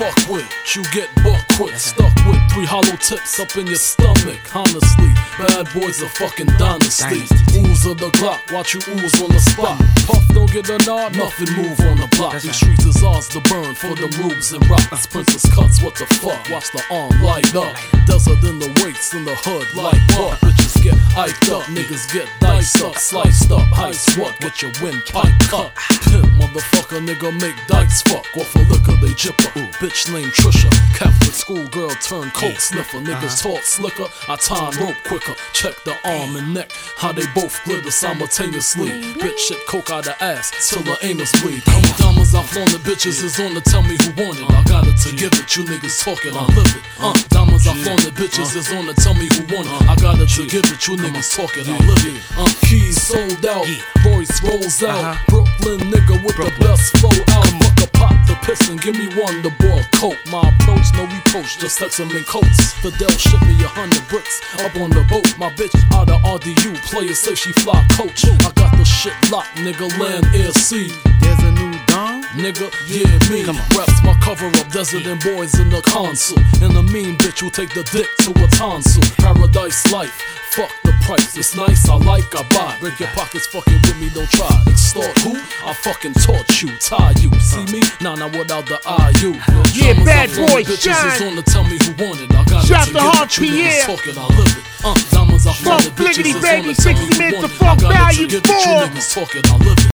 fuck with, you get buck quick. Stuck with 3 hollow tips up in your stomach. Honestly, bad boys a fucking dynasty. Ooze of the Glock, watch you ooze on the spot. Puff don't get a nod, nothing move on the block. These streets is ours to burn for them rubes and rocks. Princess cuts, what the fuck? Watch the arm light up. Desert in the wakes in the hood, light up. Bitches get hyped up, niggas get diced up, sliced up. Heist what? Get your windpipe cut. Pimp, motherfucker, nigga make dykes fuck. Off a liquor, they jipper. Bitch named Trisha, Catholic schoolgirl turned coke sniffer. Niggas talk slicker, I time rope quicker. Check the arm and neck, how they both glitter simultaneously. Bitch shit coke out the ass till her anus bleed. How many diamonds I flown the bitches is on to tell me who want it. I got it to give it, you niggas talking, I live it. Diamonds I flown the bitches is on to tell me who want it. I got it to give it, you niggas talking, I live it. Keys sold out, Royce rolls out. Brooklyn nigga with the best flow out. Fuck a pot to piss and give me one to boil coke. My approach, no reproach, just text them in coats. Fidel ship me 100 bricks up on the boat. My bitch out of RDU, player say she fly coach. I got the shit locked, nigga, land, air, sea. There's a new dawn, nigga, yeah, me. Raps my cover up, Desert and Boys in the console. And a mean bitch who take the dick to a tonsil. Paradise life, fuck the price. It's nice, I like, I buy. Break your pockets fucking with me, don't try. Extort who? I fucking taught you, tie you. See me? Nah, without the IU. Yeah, bad boy, bitches shine. is on to tell me who want it. I got Shout it to to give Hard it, you niggas Pierre. talking, I live it. Diamonds I Funk flooded, bitches Bliggity is Baby, on to tell me 60 who minutes want of it. I Funk got it to Volume give it, you 4. niggas talking, I live it.